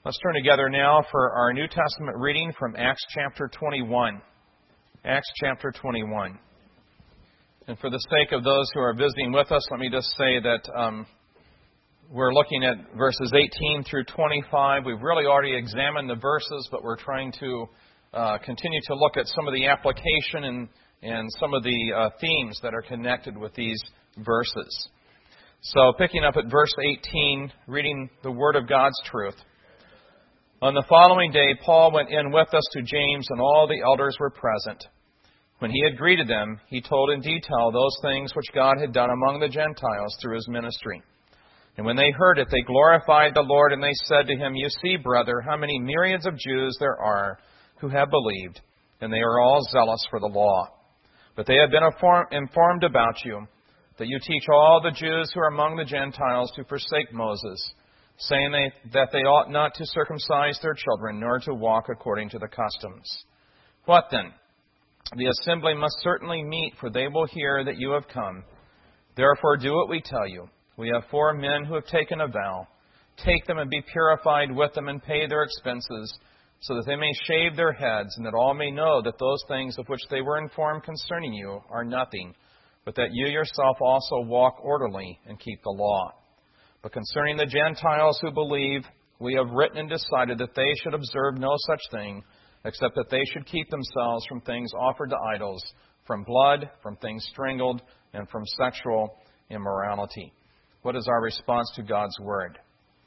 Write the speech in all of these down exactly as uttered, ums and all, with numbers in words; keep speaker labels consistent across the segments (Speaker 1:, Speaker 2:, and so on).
Speaker 1: Let's turn together now for our New Testament reading from Acts chapter twenty-one. Acts chapter twenty-one. And for the sake of those who are visiting with us, let me just say that um, we're looking at verses eighteen through twenty-five. We've really already examined the verses, but we're trying to uh, continue to look at some of the application and, and some of the uh, themes that are connected with these verses. So picking up at verse eighteen, reading the Word of God's truth. On the following day, Paul went in with us to James, and all the elders were present. When he had greeted them, he told in detail those things which God had done among the Gentiles through his ministry. And when they heard it, they glorified the Lord, and they said to him, "You see, brother, how many myriads of Jews there are who have believed, and they are all zealous for the law. But they have been informed about you, that you teach all the Jews who are among the Gentiles to forsake Moses, saying they, that they ought not to circumcise their children, nor to walk according to the customs. What then? The assembly must certainly meet, for they will hear that you have come. Therefore do what we tell you. We have four men who have taken a vow. Take them and be purified with them, and pay their expenses, so that they may shave their heads, and that all may know that those things of which they were informed concerning you are nothing, but that you yourself also walk orderly and keep the law. But concerning the Gentiles who believe, we have written and decided that they should observe no such thing, except that they should keep themselves from things offered to idols, from blood, from things strangled, and from sexual immorality." What is our response to God's Word?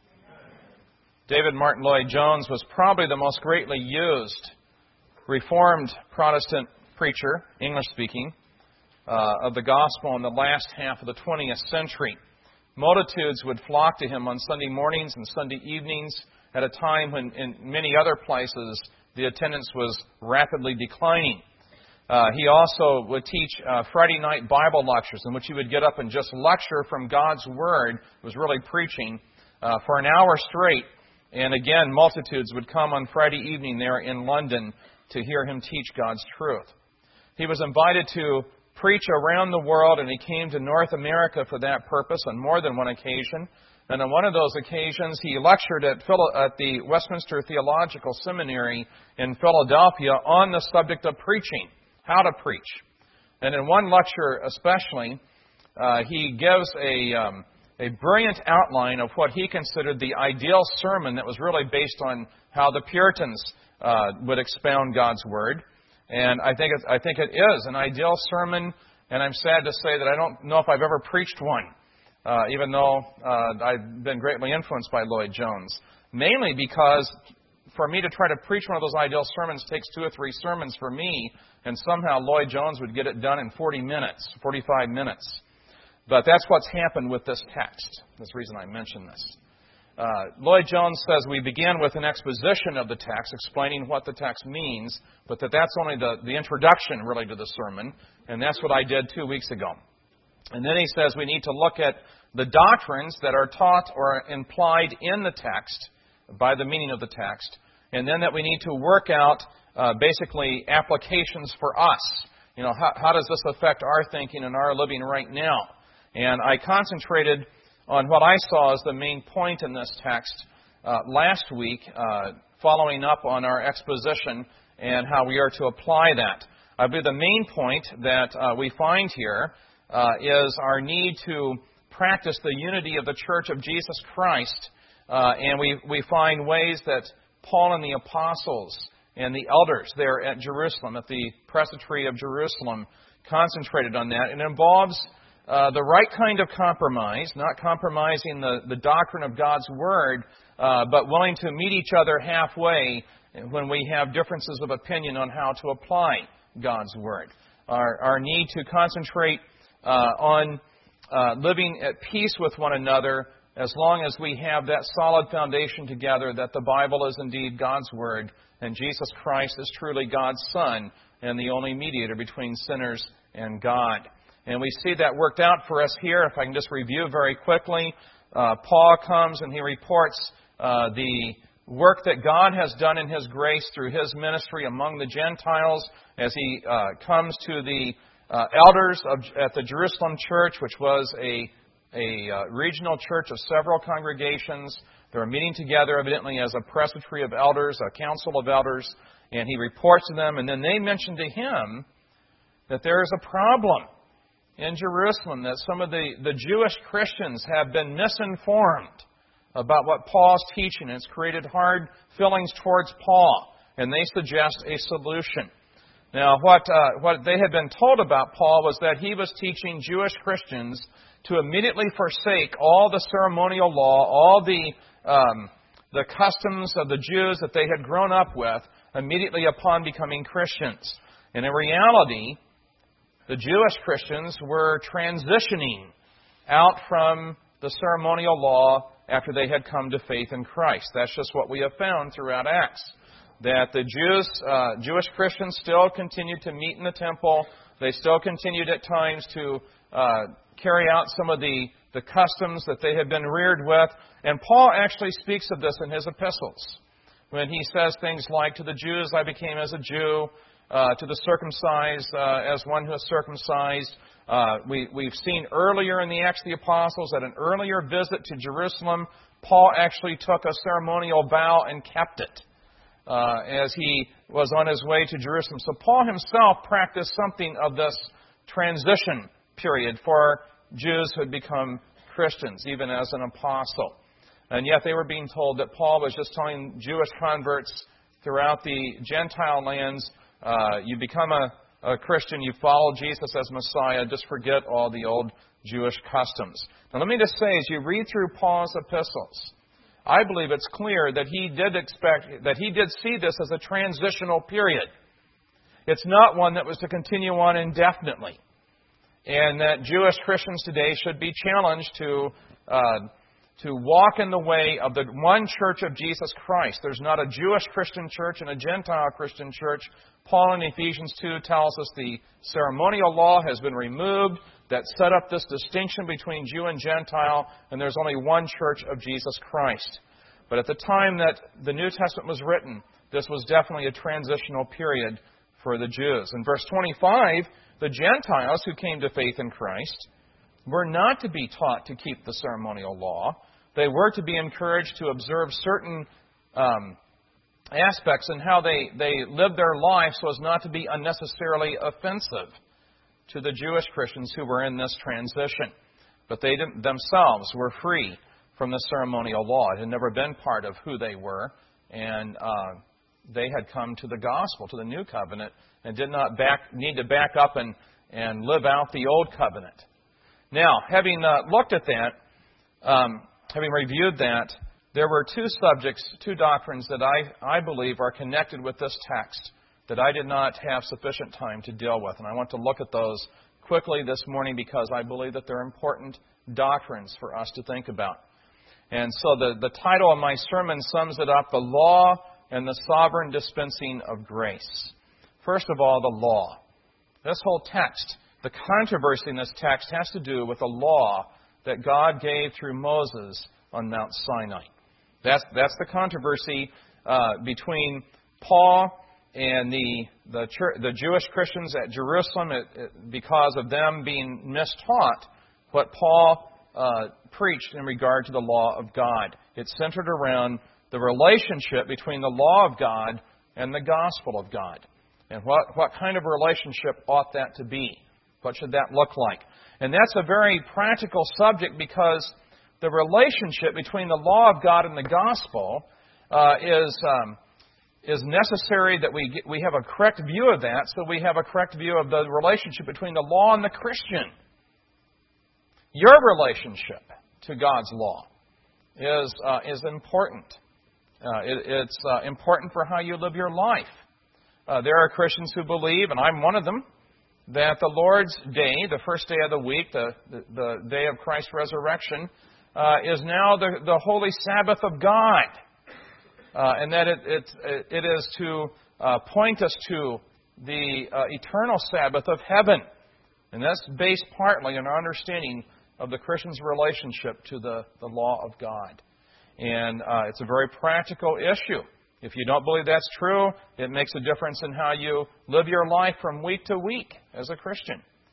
Speaker 1: David Martin Lloyd-Jones was probably the most greatly used Reformed Protestant preacher, English-speaking, uh, of the gospel in the last half of the twentieth century. Multitudes would flock to him on Sunday mornings and Sunday evenings at a time when in many other places the attendance was rapidly declining. Uh, he also would teach uh, Friday night Bible lectures in which he would get up and just lecture from God's Word. It was really preaching uh, for an hour straight. And again, multitudes would come on Friday evening there in London to hear him teach God's truth. He was invited to preach around the world, and he came to North America for that purpose on more than one occasion. And on one of those occasions, he lectured at, Phil- at the Westminster Theological Seminary in Philadelphia on the subject of preaching, how to preach. And in one lecture especially, uh, he gives a, um, a brilliant outline of what he considered the ideal sermon that was really based on how the Puritans uh, would expound God's Word. And I think it, I think it is an ideal sermon, and I'm sad to say that I don't know if I've ever preached one, uh, even though uh, I've been greatly influenced by Lloyd-Jones. Mainly because for me to try to preach one of those ideal sermons takes two or three sermons for me, and somehow Lloyd-Jones would get it done in forty minutes, forty-five minutes. But that's what's happened with this text. That's the reason I mention this. Uh, Lloyd-Jones says we begin with an exposition of the text, explaining what the text means, but that that's only the, the introduction, really, to the sermon, and that's what I did two weeks ago. And then he says we need to look at the doctrines that are taught or implied in the text by the meaning of the text, and then that we need to work out uh, basically applications for us. You know, how, how does this affect our thinking and our living right now? And I concentrated on what I saw as the main point in this text uh, last week, uh, following up on our exposition and how we are to apply that. I believe the main point that uh, we find here uh, is our need to practice the unity of the Church of Jesus Christ, uh, and we, we find ways that Paul and the apostles and the elders there at Jerusalem, at the Presbytery of Jerusalem, concentrated on that. It involves Uh, the right kind of compromise, not compromising the, the doctrine of God's Word, uh, but willing to meet each other halfway when we have differences of opinion on how to apply God's Word. Our, our need to concentrate uh, on uh, living at peace with one another as long as we have that solid foundation together that the Bible is indeed God's Word and Jesus Christ is truly God's Son and the only mediator between sinners and God. And we see that worked out for us here. If I can just review very quickly, uh, Paul comes and he reports uh, the work that God has done in His grace through His ministry among the Gentiles as he uh, comes to the uh, elders of, at the Jerusalem church, which was a, a uh, regional church of several congregations. They were meeting together evidently as a presbytery of elders, a council of elders, and he reports to them, and then they mention to him that there is a problem in Jerusalem, that some of the, the Jewish Christians have been misinformed about what Paul's teaching. It's created hard feelings towards Paul, and they suggest a solution. Now, what uh, what they had been told about Paul was that he was teaching Jewish Christians to immediately forsake all the ceremonial law, all the um, the customs of the Jews that they had grown up with, immediately upon becoming Christians. And in reality, the Jewish Christians were transitioning out from the ceremonial law after they had come to faith in Christ. That's just what we have found throughout Acts. That the Jews, uh, Jewish Christians still continued to meet in the temple. They still continued at times to uh, carry out some of the, the customs that they had been reared with. And Paul actually speaks of this in his epistles, when he says things like, to the Jews I became as a Jew, uh, to the circumcised uh, as one who is circumcised. Uh, we, we've seen earlier in the Acts of the Apostles, at an earlier visit to Jerusalem, Paul actually took a ceremonial vow and kept it uh, as he was on his way to Jerusalem. So Paul himself practiced something of this transition period for Jews who had become Christians, even as an apostle. And yet they were being told that Paul was just telling Jewish converts throughout the Gentile lands, uh, you become a A Christian, you follow Jesus as Messiah, just forget all the old Jewish customs. Now let me just say, as you read through Paul's epistles, I believe it's clear that he did expect, that he did see this as a transitional period. It's not one that was to continue on indefinitely. And that Jewish Christians today should be challenged to uh, to walk in the way of the one church of Jesus Christ. There's not a Jewish Christian church and a Gentile Christian church. Paul in Ephesians two tells us the ceremonial law has been removed that set up this distinction between Jew and Gentile, and there's only one church of Jesus Christ. But at the time that the New Testament was written, this was definitely a transitional period for the Jews. In verse twenty-five, the Gentiles who came to faith in Christ were not to be taught to keep the ceremonial law. They were to be encouraged to observe certain um, aspects in how they, they lived their life so as not to be unnecessarily offensive to the Jewish Christians who were in this transition. But they themselves were free from the ceremonial law. It had never been part of who they were, and uh, they had come to the gospel, to the new covenant, and did not back, need to back up and, and live out the old covenant. Now, having uh, looked at that, um, having reviewed that, there were two subjects, two doctrines that I, I believe are connected with this text that I did not have sufficient time to deal with. And I want to look at those quickly this morning because I believe that they're important doctrines for us to think about. And so the, the title of my sermon sums it up, The Law and the Sovereign Dispensing of Grace. First of all, the law. This whole text, the controversy in this text has to do with a law that God gave through Moses on Mount Sinai. That's, that's the controversy uh, between Paul and the the, church, the Jewish Christians at Jerusalem it, it, because of them being mistaught what Paul uh, preached in regard to the law of God. It centered around the relationship between the law of God and the gospel of God. And what, what kind of relationship ought that to be? What should that look like? And that's a very practical subject because the relationship between the law of God and the gospel uh, is um, is necessary that we get, we have a correct view of that, so we have a correct view of the relationship between the law and the Christian. Your relationship to God's law is uh, is important. Uh, it, it's uh, important for how you live your life. Uh, there are Christians who believe, and I'm one of them, that the Lord's Day, the first day of the week, the, the, the day of Christ's resurrection, uh, is now the, the holy Sabbath of God. Uh, and that it, it, it is to uh, point us to the uh, eternal Sabbath of heaven. And that's based partly on our understanding of the Christian's relationship to the, the law of God. And uh, it's a very practical issue. If you don't believe that's true, it makes a difference in how you live your life from week to week as a Christian.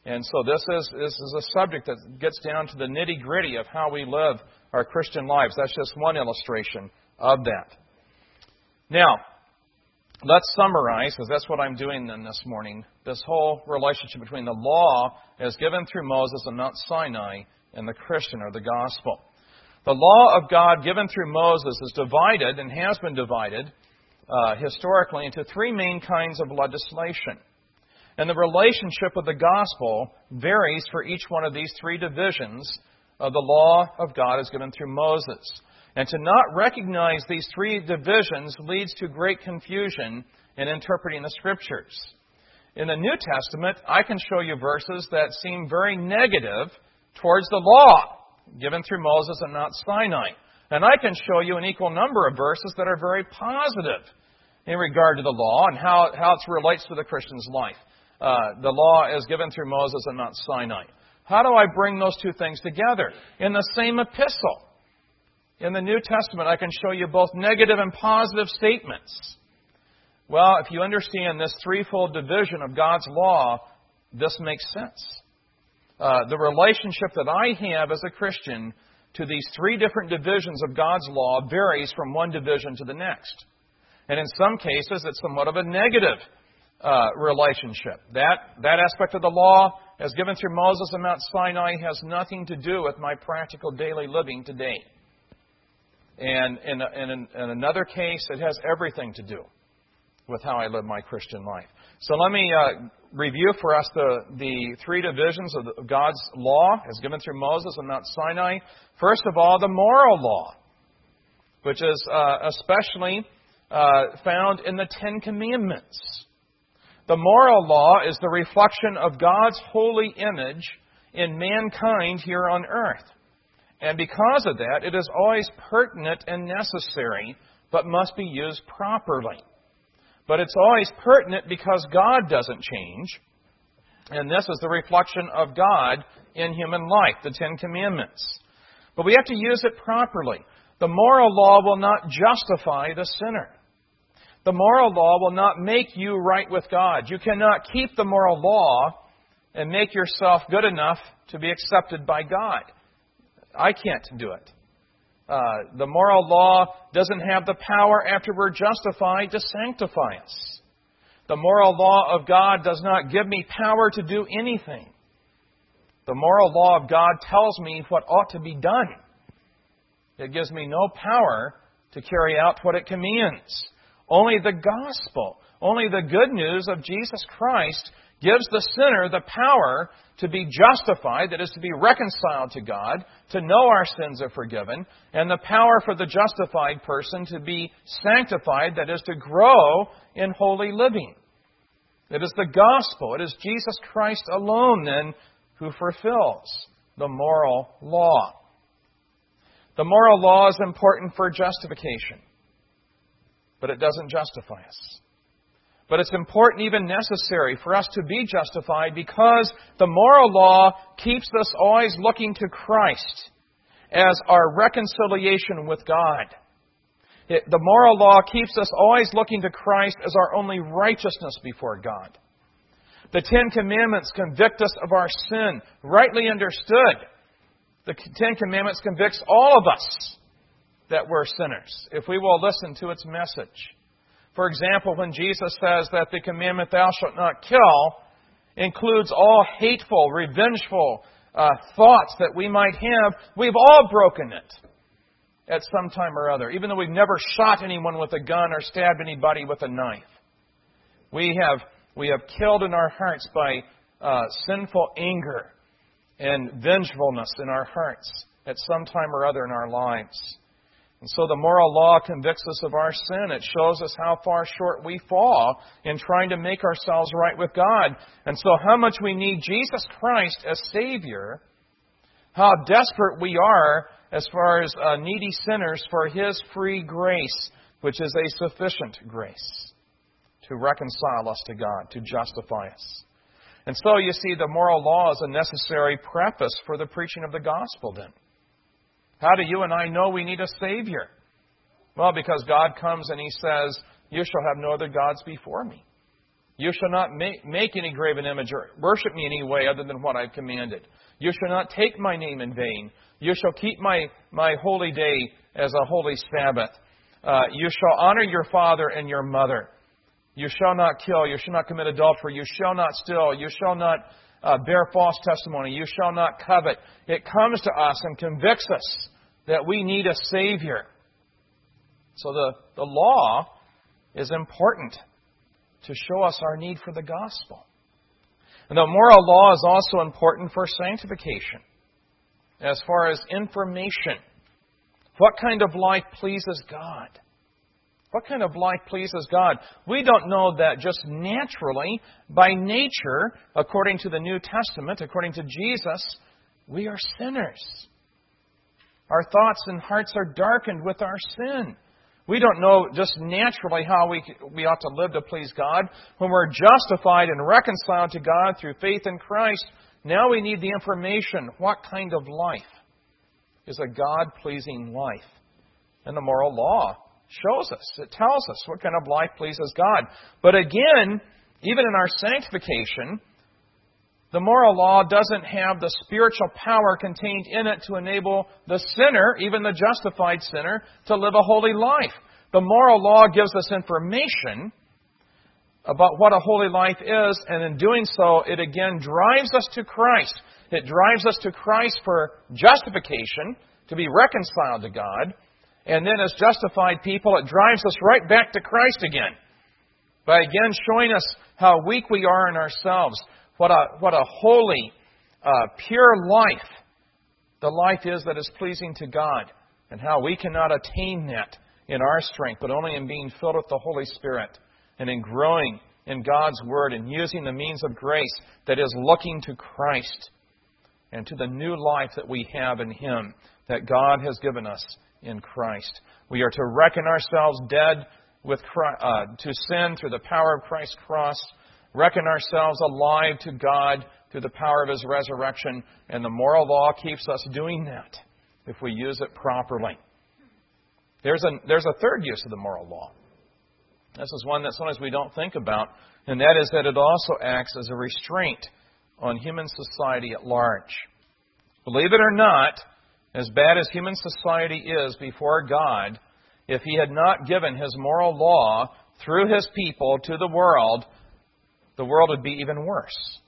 Speaker 1: And so this is, this is a subject that gets down to the nitty-gritty of how we live our Christian lives. That's just one illustration of that. Now, let's summarize, because that's what I'm doing then this morning, this whole relationship between the law as given through Moses on Mount Sinai and the Christian or the gospel. The law of God given through Moses is divided and has been divided uh, historically into three main kinds of legislation. And the relationship with the gospel varies for each one of these three divisions of the law of God as given through Moses. And to not recognize these three divisions leads to great confusion in interpreting the Scriptures. In the New Testament, I can show you verses that seem very negative towards the law given through Moses on Mount Sinai. And I can show you an equal number of verses that are very positive in regard to the law and how, how it relates to the Christian's life. Uh, the law as given through Moses on Mount Sinai. How do I bring those two things together? In the same epistle. In the New Testament, I can show you both negative and positive statements. Well, if you understand this threefold division of God's law, this makes sense. Uh, the relationship that I have as a Christian to these three different divisions of God's law varies from one division to the next. And in some cases, it's somewhat of a negative uh, relationship. That, that aspect of the law, as given through Moses and Mount Sinai, has nothing to do with my practical daily living today. And in, in, in another case, it has everything to do with how I live my Christian life. So let me uh, review for us the, the three divisions of, the, of God's law as given through Moses and Mount Sinai. First of all, the moral law, which is uh, especially uh, found in the Ten Commandments. The moral law is the reflection of God's holy image in mankind here on earth. And because of that, it is always pertinent and necessary, but must be used properly. But it's always pertinent because God doesn't change. And this is the reflection of God in human life, the Ten Commandments. But we have to use it properly. The moral law will not justify the sinner. The moral law will not make you right with God. You cannot keep the moral law and make yourself good enough to be accepted by God. I can't do it. Uh, the moral law doesn't have the power after we're justified to sanctify us. The moral law of God does not give me power to do anything. The moral law of God tells me what ought to be done. It gives me no power to carry out what it commands. Only the gospel, only the good news of Jesus Christ gives the sinner the power to be justified, that is, to be reconciled to God, to know our sins are forgiven, and the power for the justified person to be sanctified, that is, to grow in holy living. It is the gospel, it is Jesus Christ alone, then, who fulfills the moral law. The moral law is important for justification, but it doesn't justify us. But it's important, even necessary, for us to be justified because the moral law keeps us always looking to Christ as our reconciliation with God. It, the moral law keeps us always looking to Christ as our only righteousness before God. The Ten Commandments convict us of our sin, rightly understood. The Ten Commandments convicts all of us that we're sinners, if we will listen to its message. For example, when Jesus says that the commandment, thou shalt not kill, includes all hateful, revengeful uh, thoughts that we might have, we've all broken it at some time or other, even though we've never shot anyone with a gun or stabbed anybody with a knife. We have, we have killed in our hearts by uh, sinful anger and vengefulness in our hearts at some time or other in our lives. And so the moral law convicts us of our sin. It shows us how far short we fall in trying to make ourselves right with God. And so how much we need Jesus Christ as Savior, how desperate we are as far as uh, needy sinners for His free grace, which is a sufficient grace to reconcile us to God, to justify us. And so you see, the moral law is a necessary preface for the preaching of the gospel then. How do you and I know we need a Savior? Well, because God comes and He says, you shall have no other gods before me. You shall not make, make any graven image or worship me any way other than what I've commanded. You shall not take my name in vain. You shall keep my, my holy day as a holy Sabbath. Uh, you shall honor your father and your mother. You shall not kill. You shall not commit adultery. You shall not steal. You shall not uh, bear false testimony. You shall not covet. It comes to us and convicts us that we need a Savior. So the, the law is important to show us our need for the gospel. And the moral law is also important for sanctification. As far as information, what kind of life pleases God? What kind of life pleases God? We don't know that just naturally, by nature, according to the New Testament, according to Jesus, we are sinners. Our thoughts and hearts are darkened with our sin. We don't know just naturally how we we ought to live to please God. When we're justified and reconciled to God through faith in Christ, now we need the information. What kind of life is a God-pleasing life? And the moral law shows us. It tells us what kind of life pleases God. But again, even in our sanctification, the moral law doesn't have the spiritual power contained in it to enable the sinner, even the justified sinner, to live a holy life. The moral law gives us information about what a holy life is, and in doing so, it again drives us to Christ. It drives us to Christ for justification, to be reconciled to God. And then as justified people, it drives us right back to Christ again, by again showing us how weak we are in ourselves. What a, what a holy, uh, pure life the life is that is pleasing to God, and how we cannot attain that in our strength, but only in being filled with the Holy Spirit and in growing in God's Word and using the means of grace that is looking to Christ and to the new life that we have in Him that God has given us in Christ. We are to reckon ourselves dead with Christ, uh, to sin through the power of Christ's cross, reckon ourselves alive to God through the power of His resurrection, and the moral law keeps us doing that if we use it properly. There's a, there's a third use of the moral law. This is one that sometimes we don't think about, and that is that it also acts as a restraint on human society at large. Believe it or not, as bad as human society is before God, if He had not given His moral law through His people to the world, the world would be even worse.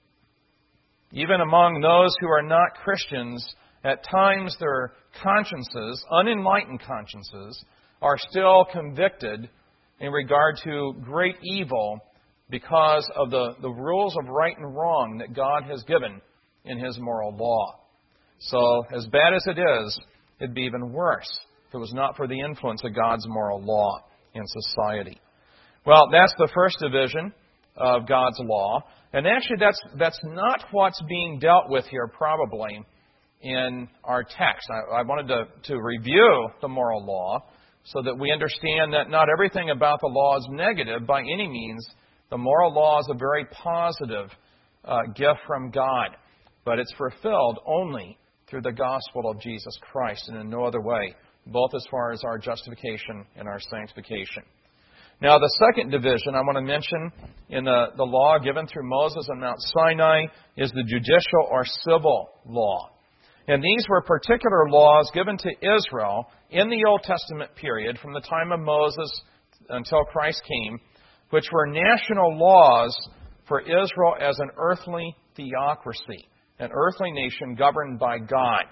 Speaker 1: Even among those who are not Christians, at times their consciences, unenlightened consciences, are still convicted in regard to great evil because of the, the rules of right and wrong that God has given in His moral law. So, as bad as it is, it'd be even worse if it was not for the influence of God's moral law in society. Well, that's the first division of God's law. And actually, that's that's not what's being dealt with here, probably, in our text. I, I wanted to, to review the moral law so that we understand that not everything about the law is negative by any means. The moral law is a very positive uh, gift from God, but it's fulfilled only through the gospel of Jesus Christ and in no other way, both as far as our justification and our sanctification. Now, the second division I want to mention in the, the law given through Moses on Mount Sinai is the judicial or civil law. And these were particular laws given to Israel in the Old Testament period from the time of Moses until Christ came, which were national laws for Israel as an earthly theocracy, an earthly nation governed by God.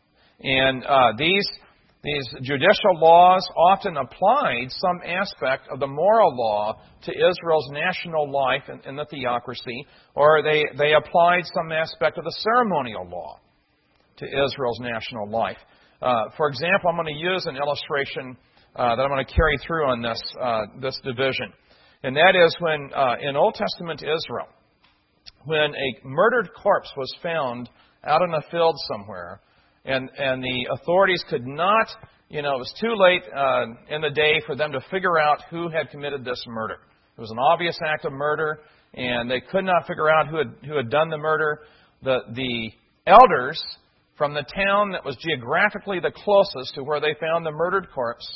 Speaker 1: And uh, these These judicial laws often applied some aspect of the moral law to Israel's national life in, in the theocracy, or they, they applied some aspect of the ceremonial law to Israel's national life. Uh, for example, I'm going to use an illustration uh, that I'm going to carry through on this, uh, this division. And that is when, uh, in Old Testament Israel, when a murdered corpse was found out in a field somewhere, And and the authorities could not, you know, it was too late uh, in the day for them to figure out who had committed this murder. It was an obvious act of murder, and they could not figure out who had who had done the murder. The the elders from the town that was geographically the closest to where they found the murdered corpse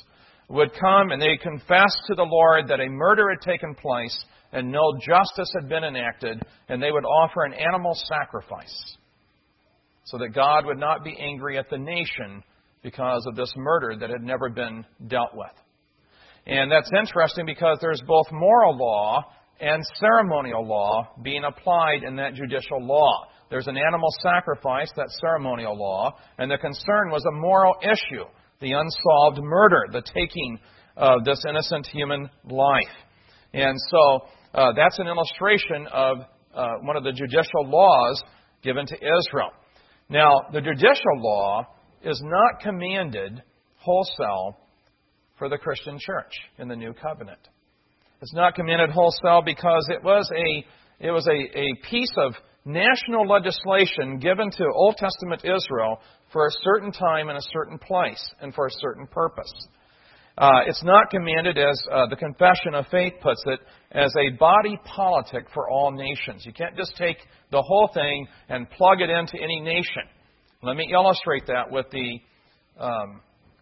Speaker 1: would come and they confess to the Lord that a murder had taken place and no justice had been enacted, and they would offer an animal sacrifice so that God would not be angry at the nation because of this murder that had never been dealt with. And that's interesting because there's both moral law and ceremonial law being applied in that judicial law. There's an animal sacrifice, that ceremonial law, and the concern was a moral issue, the unsolved murder, the taking of this innocent human life. And so uh, that's an illustration of uh, one of the judicial laws given to Israel. Now, the judicial law is not commanded wholesale for the Christian church in the New Covenant. It's not commanded wholesale because it was a it was a, a piece of national legislation given to Old Testament Israel for a certain time and a certain place and for a certain purpose. Uh, it's not commanded, as uh, the Confession of Faith puts it, as a body politic for all nations. You can't just take the whole thing and plug it into any nation. Let me illustrate that with the um,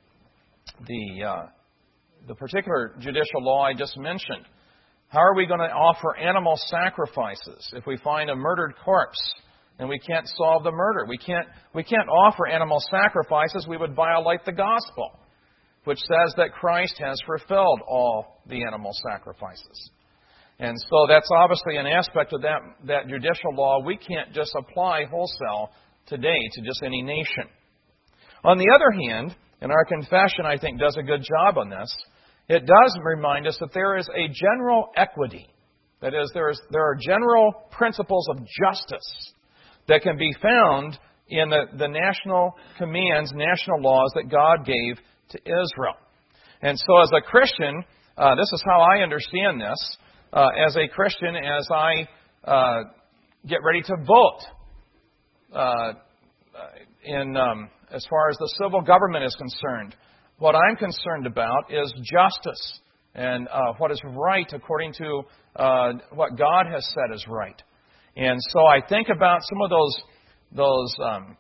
Speaker 1: the uh, the particular judicial law I just mentioned. How are we going to offer animal sacrifices if we find a murdered corpse and we can't solve the murder? We can't we can't offer animal sacrifices. We would violate the gospel, which says that Christ has fulfilled all the animal sacrifices. And so that's obviously an aspect of that, that judicial law we can't just apply wholesale today to just any nation. On the other hand, and our confession, I think, does a good job on this, it does remind us that there is a general equity. That is, there, is, there are general principles of justice that can be found in the, the national commands, national laws that God gave to Israel. And so as a Christian, uh, this is how I understand this. Uh, as a Christian, as I uh, get ready to vote uh, in um, as far as the civil government is concerned, what I'm concerned about is justice and uh, what is right according to uh, what God has said is right. And so I think about some of those those um,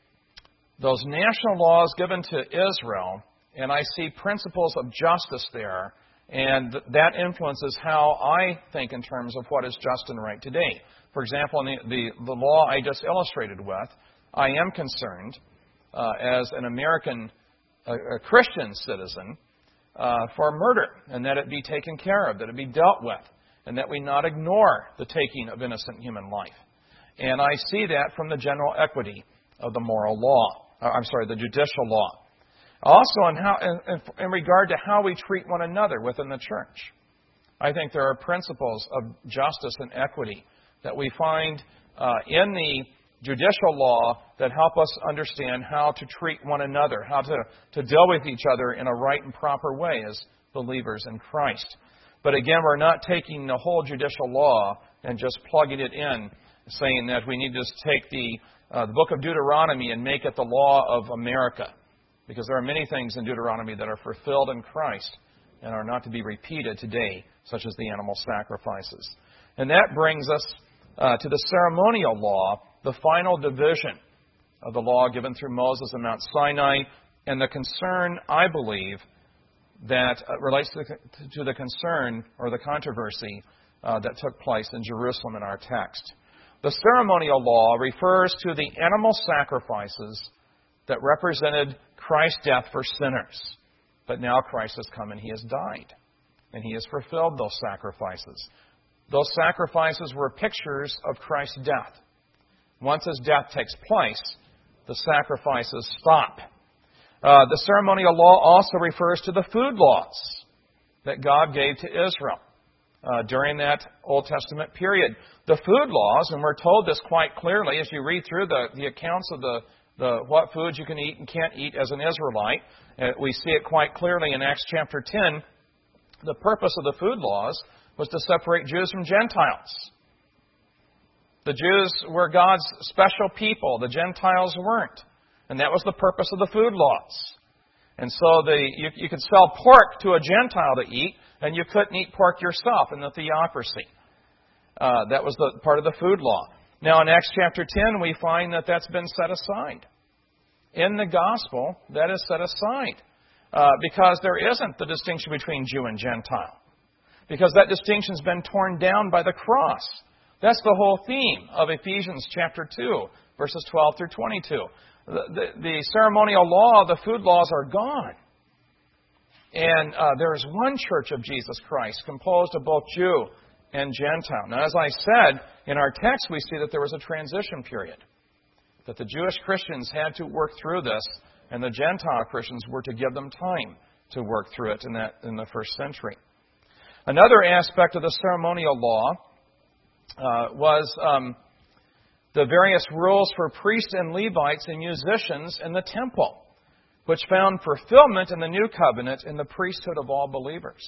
Speaker 1: those national laws given to Israel, and I see principles of justice there, and th- that influences how I think in terms of what is just and right today. For example, in the, the, the law I just illustrated with, I am concerned uh, as an American, a, a Christian citizen, uh, for murder, and that it be taken care of, that it be dealt with, and that we not ignore the taking of innocent human life. And I see that from the general equity of the moral law. Uh, I'm sorry, the judicial law. Also, in, how, in, in regard to how we treat one another within the church. I think there are principles of justice and equity that we find uh, in the judicial law that help us understand how to treat one another, how to, to deal with each other in a right and proper way as believers in Christ. But again, we're not taking the whole judicial law and just plugging it in, saying that we need to just take the, uh, the book of Deuteronomy and make it the law of America. Because there are many things in Deuteronomy that are fulfilled in Christ and are not to be repeated today, such as the animal sacrifices. And that brings us uh, to the ceremonial law, the final division of the law given through Moses on Mount Sinai, and the concern, I believe, that uh, relates to the, to the concern or the controversy uh, that took place in Jerusalem in our text. The ceremonial law refers to the animal sacrifices that represented Christ's death for sinners. But now Christ has come and He has died. And He has fulfilled those sacrifices. Those sacrifices were pictures of Christ's death. Once His death takes place, the sacrifices stop. Uh, the ceremonial law also refers to the food laws that God gave to Israel uh, during that Old Testament period. The food laws, and we're told this quite clearly as you read through the, the accounts of the The, what foods you can eat and can't eat as an Israelite. Uh, we see it quite clearly in Acts chapter ten. The purpose of the food laws was to separate Jews from Gentiles. The Jews were God's special people. The Gentiles weren't. And that was the purpose of the food laws. And so the, you, you could sell pork to a Gentile to eat, and you couldn't eat pork yourself in the theocracy. Uh, that was the part of the food law. Now, in Acts chapter ten, we find that that's been set aside. In the gospel, that is set aside. uh, because there isn't the distinction between Jew and Gentile. Because that distinction's been torn down by the cross. That's the whole theme of Ephesians chapter two, verses twelve through twenty-two. The, the, the ceremonial law, the food laws are gone. And uh, there is one church of Jesus Christ composed of both Jew and Gentile. Now, as I said, in our text we see that there was a transition period. That the Jewish Christians had to work through this, and the Gentile Christians were to give them time to work through it in, that, in the first century. Another aspect of the ceremonial law uh, was um, the various rules for priests and Levites and musicians in the temple, which found fulfillment in the new covenant in the priesthood of all believers,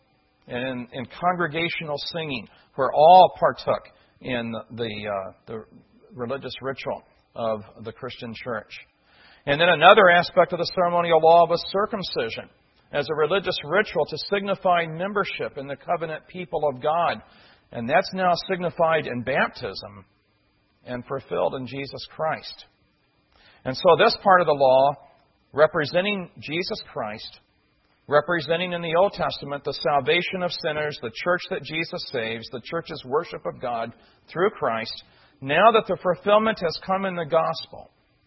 Speaker 1: and in, in congregational singing, where all partook in the, uh, the religious ritual of the Christian church. And then another aspect of the ceremonial law was circumcision, as a religious ritual to signify membership in the covenant people of God. And that's now signified in baptism and fulfilled in Jesus Christ. And so this part of the law, representing Jesus Christ, representing in the Old Testament the salvation of sinners, the church that Jesus saves, the church's worship of God through Christ, now that the fulfillment has come in the gospel,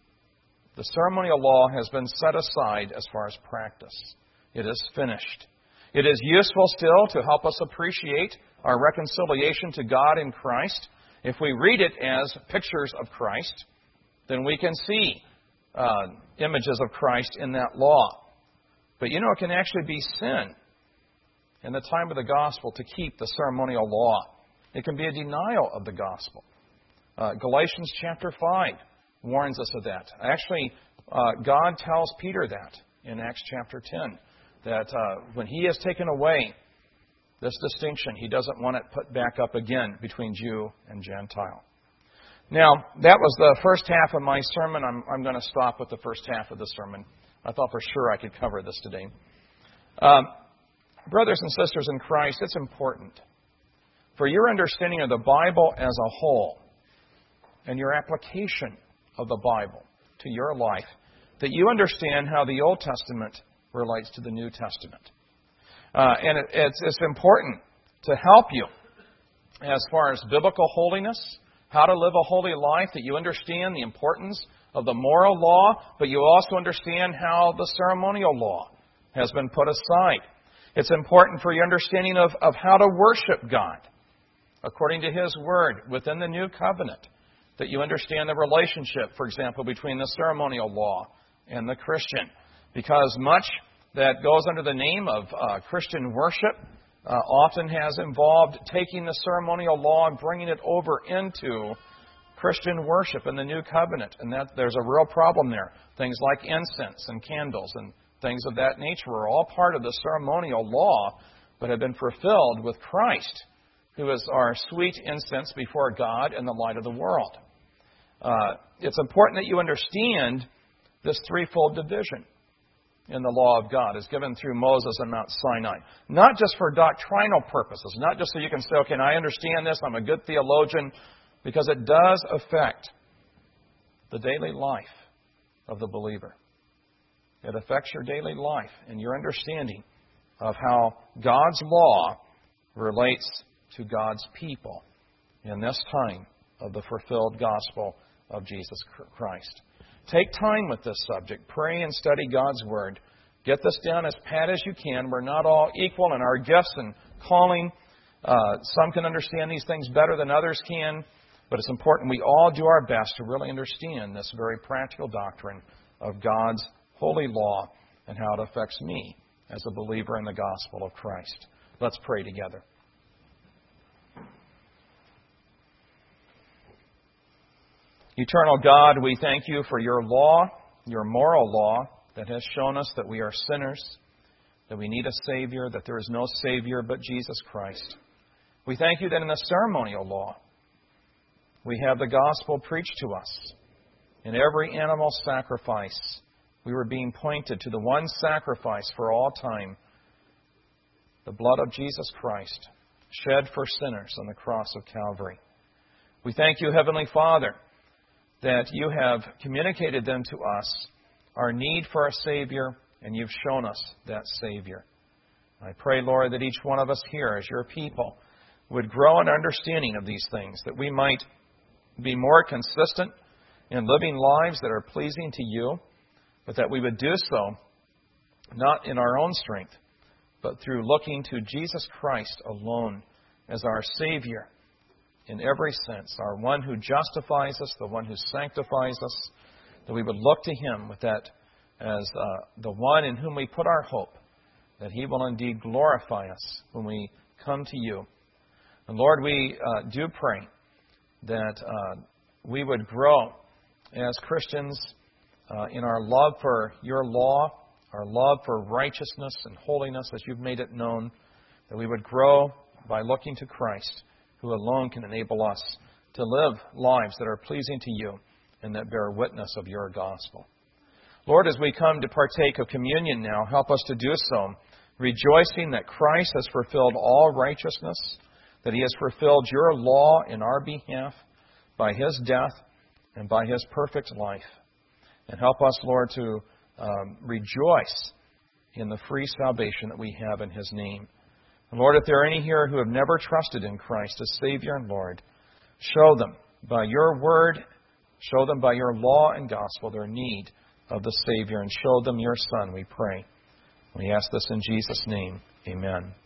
Speaker 1: the ceremonial law has been set aside as far as practice. It is finished. It is useful still to help us appreciate our reconciliation to God in Christ. If we read it as pictures of Christ, then we can see uh, images of Christ in that law. But you know, it can actually be sin in the time of the gospel to keep the ceremonial law. It can be a denial of the gospel. Uh, Galatians chapter five warns us of that. Actually, uh, God tells Peter that in Acts chapter ten. That uh, when He has taken away this distinction, He doesn't want it put back up again between Jew and Gentile. Now, that was the first half of my sermon. I'm, I'm going to stop with the first half of the sermon. I thought for sure I could cover this today. Um, brothers and sisters in Christ, it's important for your understanding of the Bible as a whole and your application of the Bible to your life that you understand how the Old Testament relates to the New Testament. Uh, and it, it's, it's important to help you as far as biblical holiness, how to live a holy life, that you understand the importance of the moral law, but you also understand how the ceremonial law has been put aside. It's important for your understanding of, of how to worship God according to His Word within the New Covenant, that you understand the relationship, for example, between the ceremonial law and the Christian. Because much that goes under the name of uh, Christian worship uh, often has involved taking the ceremonial law and bringing it over into Christian worship in the New Covenant. And that there's a real problem there. Things like incense and candles and things of that nature are all part of the ceremonial law, but have been fulfilled with Christ, who is our sweet incense before God and the light of the world. Uh, it's important that you understand this threefold division in the law of God is given through Moses on Mount Sinai. Not just for doctrinal purposes, not just so you can say, okay, I understand this, I'm a good theologian, because it does affect the daily life of the believer. It affects your daily life and your understanding of how God's law relates to God's people in this time of the fulfilled gospel of Jesus Christ. Take time with this subject. Pray and study God's Word. Get this down as pat as you can. We're not all equal in our gifts and calling. Uh, some can understand these things better than others can. But it's important we all do our best to really understand this very practical doctrine of God's holy law and how it affects me as a believer in the gospel of Christ. Let's pray together. Eternal God, we thank You for Your law, Your moral law, that has shown us that we are sinners, that we need a Savior, that there is no Savior but Jesus Christ. We thank You that in the ceremonial law, we have the gospel preached to us. In every animal sacrifice, we were being pointed to the one sacrifice for all time, the blood of Jesus Christ, shed for sinners on the cross of Calvary. We thank You, Heavenly Father, that You have communicated then to us our need for a Savior and you've shown us that Savior. I pray, Lord, that each one of us here as your people would grow in understanding of these things, that we might be more consistent in living lives that are pleasing to you, but that we would do so not in our own strength, but through looking to Jesus Christ alone as our Savior in every sense, our one who justifies us, the one who sanctifies us, that we would look to Him with that as uh, the one in whom we put our hope, that He will indeed glorify us when we come to you. And Lord, we uh, do pray that uh, we would grow as Christians uh, in our love for your law, our love for righteousness and holiness as you've made it known, that we would grow by looking to Christ, who alone can enable us to live lives that are pleasing to you and that bear witness of your gospel. Lord, as we come to partake of communion now, help us to do so, rejoicing that Christ has fulfilled all righteousness, that He has fulfilled your law in our behalf by His death and by His perfect life. And help us, Lord, to um, rejoice in the free salvation that we have in His name. And Lord, if there are any here who have never trusted in Christ as Savior and Lord, show them by your word, show them by your law and gospel their need of the Savior, and show them your Son, we pray. We ask this in Jesus' name. Amen.